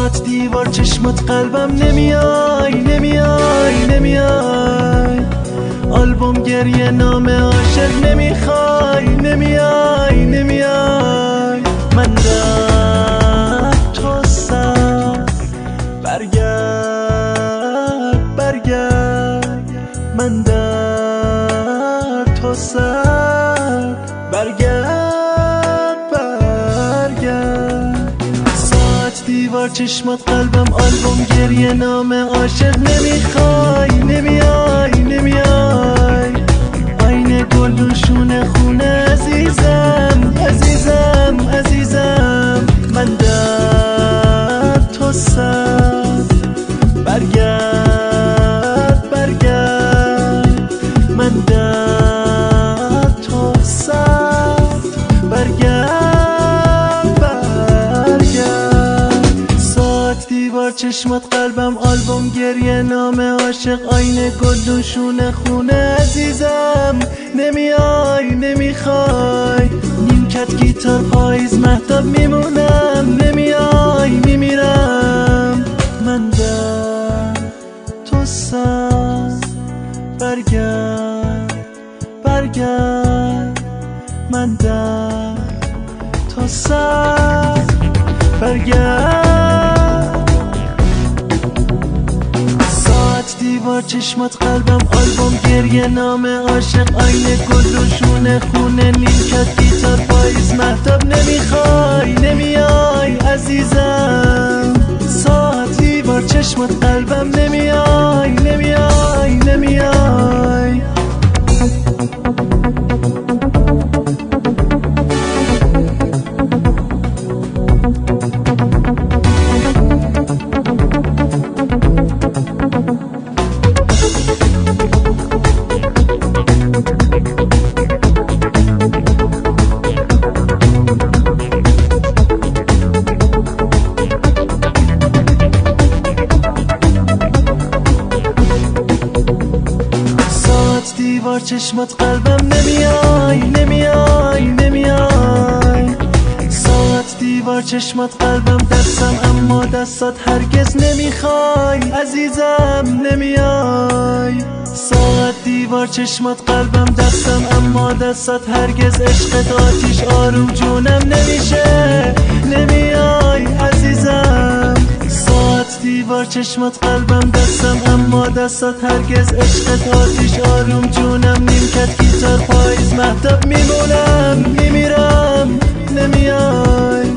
ساعت دیوار چشمات قلبم نمیای نمیای نمیای. آلبوم گریه نام عاشق نمیخوای نمیای نمیای. من در تو سر برگرد برگرد. من در تو سر برگرد برگرد. ساعت دیوار چشمات قلبم آلبوم گریه نام عاشق نمیخوای نمیای نمیای. آینه گلوشون خونه عزیزم عزیزم عزیزم. من در تو سر برگرد برگرد. من در تو سر برگرد برگرد. ساعت دیوار چشمات قلبم آلبوم گریه نام عاشق آینه گلوشون خونه عزیزم نمیای نمیخوای. نیمکت گیتار پاییز مهتاب میمونم نمیای میمیرم. من در تو سر برگرد برگرد. من در تو سر برگرد. ساعت دیوار چشمات قلبم آلبوم گریه نام عاشق آینه گلوشون خونه نیمکت گیتار پاییز مهتاب نمیخوای نمیای عزیزم. ساعت دیوار چشمات قلبم نمیای نمیای نمیای. دیوار چشمات قلبم نمیای نمیای نمیای. ساعت دیوار چشمات قلبم دستم اما دستات هرگز نمیخوای عزیزم نمیای. ساعت دیوار چشمات قلبم دستم اما دستات هرگز عشقت آتیش آروم جونم نمیشه نمیای عزیزم. ساعت دیوار چشمات قلبم دستم اما دستات هرگز عشقت آتیش آروم جونم نیمکت گیتار پاییز مهتاب میمونم میمیرم نمیای.